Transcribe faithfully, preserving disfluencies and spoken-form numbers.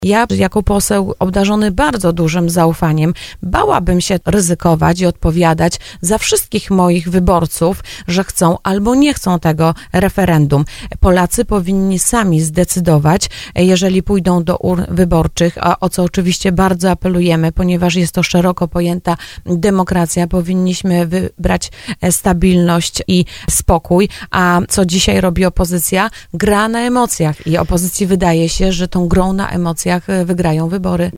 Ja jako poseł obdarzony bardzo dużym zaufaniem bałabym się ryzykować i odpowiadać za wszystkich moich wyborców, że chcą albo nie chcą tego referendum. Polacy powinni sami zdecydować, jeżeli pójdą do urn wyborczych, a o co oczywiście bardzo apelujemy, ponieważ jest to szeroko pojęta demokracja, powinniśmy wybrać stabilność i spokój, a co dzisiaj robi opozycja? Gra na emocjach i opozycji wydaje się, że tą grą na emocjach wygrają wybory.